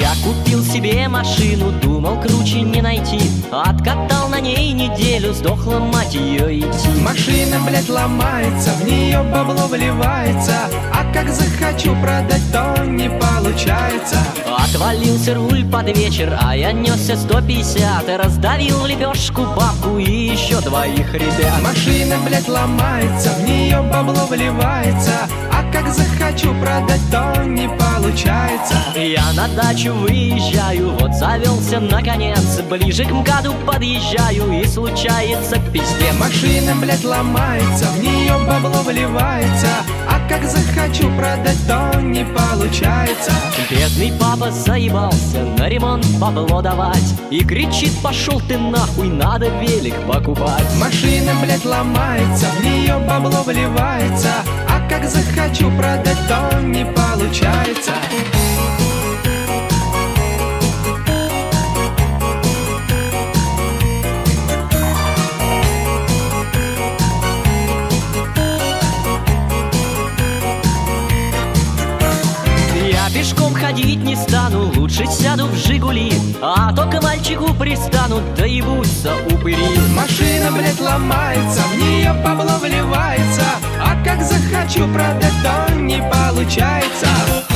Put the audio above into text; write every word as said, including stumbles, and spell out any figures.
Я купил себе машину, думал круче не найти. Откатал на ней неделю, сдохла мать ее идти. Машина, блядь, ломается, в нее бабло вливается, а как захочу продать, то не получается. Отвалился руль под вечер, а я несся сто пятьдесят. Раздавил лепешку, бабку и еще двоих ребят. Машина, блядь, ломается, в нее бабло вливается, а как захочу продать, то не получается. Я на дачу выезжаю, вот завелся наконец. Ближе к МКАДу подъезжаю, и случается пиздец. Машина, блядь, ломается, в нее бабло вливается, а как захочу продать, то не получается. Бедный папа заебался на ремонт бабло давать и кричит: пошел ты нахуй, надо велик покупать. Машина, блядь, ломается, в нее бабло вливается, а как захочу продать, то не получается. Я пешком ходить не стану, лучше сяду в Жигули, а то к мальчику пристану, да ебутся упыри. Машина, блядь, ломается, в нее бабло вливается, а как захочу продать, то не получается.